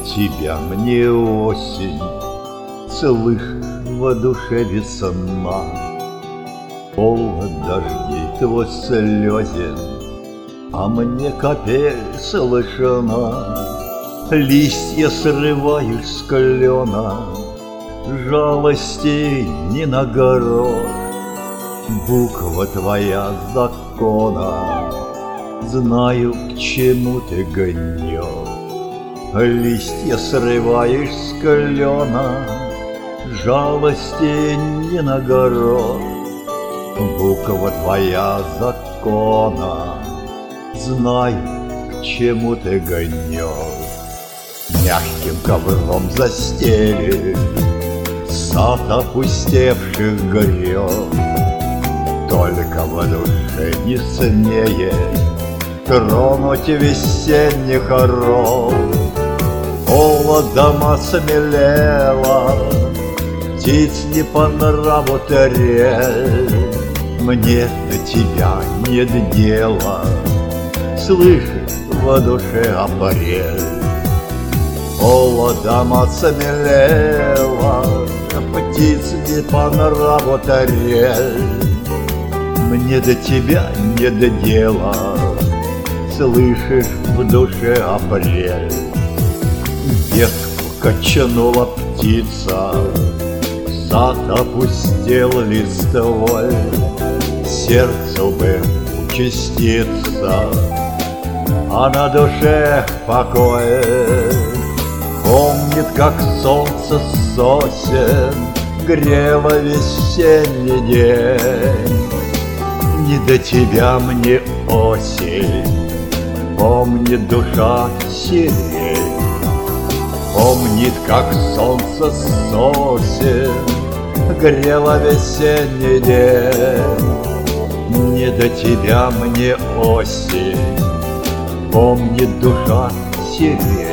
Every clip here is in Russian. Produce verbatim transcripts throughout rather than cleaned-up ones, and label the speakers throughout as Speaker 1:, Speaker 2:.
Speaker 1: тебя мне осень, слышь, в душе весна. Холод дождей твой слезен, а мне капель слышна. Листья срываешь с клена, жалости не на грош. Буква твоя закона, знаю, к чему ты гнешь. Листья срываешь с клена, жалости не на грош. Буква твоя закона, знаю, к чему ты гнешь. Мягким ковром застелишь сад опустевших грез. Только в душе не смеет тронуть весенних роз. Холодом осмелела, птиц не по нраву трель. Мне до тебя нет дела, слышишь, в душе апрель. Холодом осмелела, птиц не по нраву трель. Мне до тебя нет дела, слышишь, в душе апрель. Ветку качнула птица, сад опустел листвой. Сердцу бы участиться, а на душе покой. Помнит, как солнце сосен грело весенний день. Не до тебя мне осень, помнит душа сирень. Помнит, как солнце сосен грело весенний день. Не до тебя мне осень, помнит душа сирень.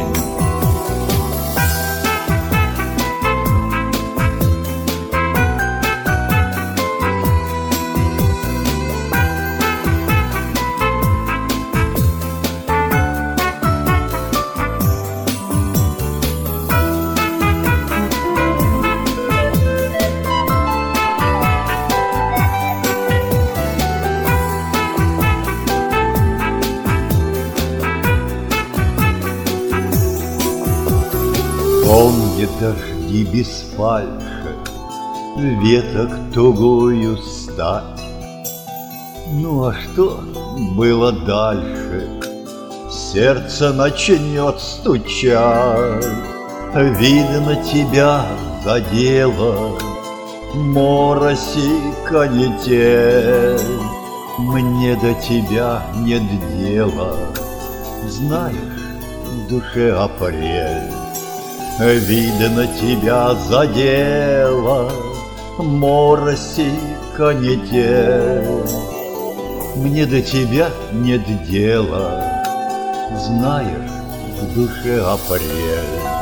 Speaker 1: Помнит дожди без фальши, веток тугую стать. Ну а что было дальше? Сердце начнет стучать. Видно, тебя задело морось и канитель. Мне до тебя нет дела, знаешь, в душе апрель. Видно, тебя задело морось и канитель. Мне до тебя нет дела, знаешь, в душе апрель.